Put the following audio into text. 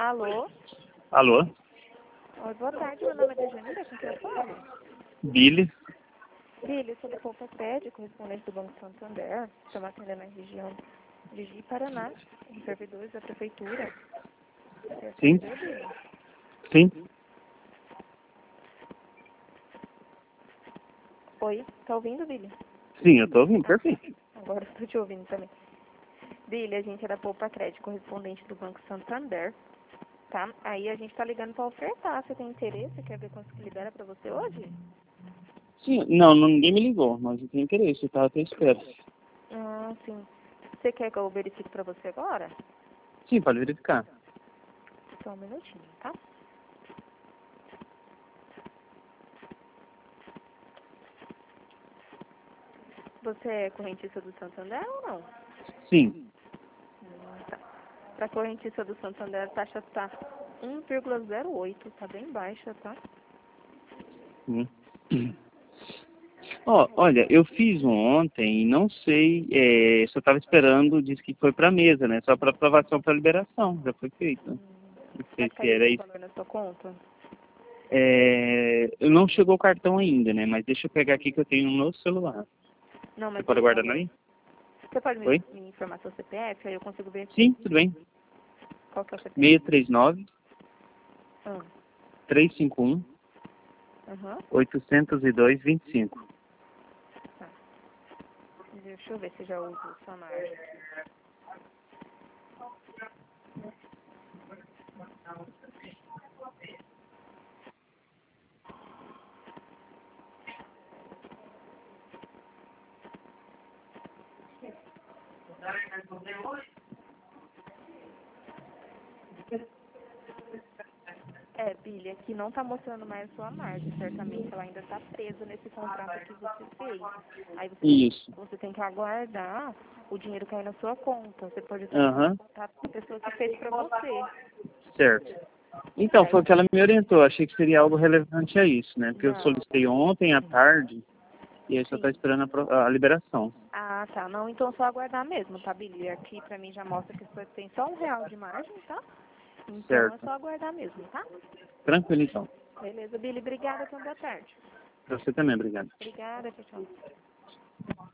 Alô? Alô? Oi, boa tarde, meu nome é Dejanira, com quem eu falo? Billy? Billy, eu sou da Poupa Crédito, correspondente do Banco Santander. Estamos atendendo a região de Ji, Paraná, os servidores da prefeitura. Você é Sim. servidor, Billy? Sim. Oi, tá ouvindo, Billy? Sim, eu tô ouvindo, perfeito. Agora estou te ouvindo também. Billy, a gente é da Poupa Crédito, correspondente do Banco Santander, tá? Aí a gente tá ligando para ofertar. Você tem interesse? Quer ver quanto que libera para você hoje? Sim, não, ninguém me ligou, mas eu tenho interesse, eu tava até esperando. Ah, sim. Você quer que eu verifique para você agora? Sim, pode verificar. Só um minutinho, tá? Você é correntista do Santander ou não? Sim. Tá. Para correntista do Santander, a taxa tá 1,08, tá bem baixa, tá? Hum. Ó, olha, eu fiz um ontem e não sei, só tava esperando, disse que foi pra mesa, né? Só pra aprovação pra liberação, já foi feito. Não sei Vai se cair era algum isso. valor na sua conta? Não chegou o cartão ainda, né? Mas deixa eu pegar aqui que eu tenho no meu celular. Não, Você mas pode o aguardar valor. aí? Você pode Oi? me informar seu CPF? Aí eu consigo ver Sim, tudo bem. qual que é o CPF. 639 Ah, 351 aham. 802 25. Tá. Deixa eu ver se já uso sua margem aqui. Billy, aqui não tá mostrando mais a sua margem. Certamente ela ainda tá presa nesse contrato que você fez. Aí Isso. você tem que aguardar o dinheiro cair na sua conta. Você pode estar entrando Aham. em contato com a pessoa que fez pra você. Certo. Então, foi o que ela me orientou. Achei que seria algo relevante a isso, né? Porque eu Não, solicitei ontem à tarde e aí só sim. tá esperando a liberação. Ah, tá. Não, então é só aguardar mesmo, tá, Billy? Aqui pra mim já mostra que você tem só R$ 1 de margem, tá? Então é Certo. só aguardar mesmo, tá? Tranquilo, então. Beleza, Billy. Obrigada, então boa tarde. Pra você também, obrigado. Obrigada, tchau, tchau.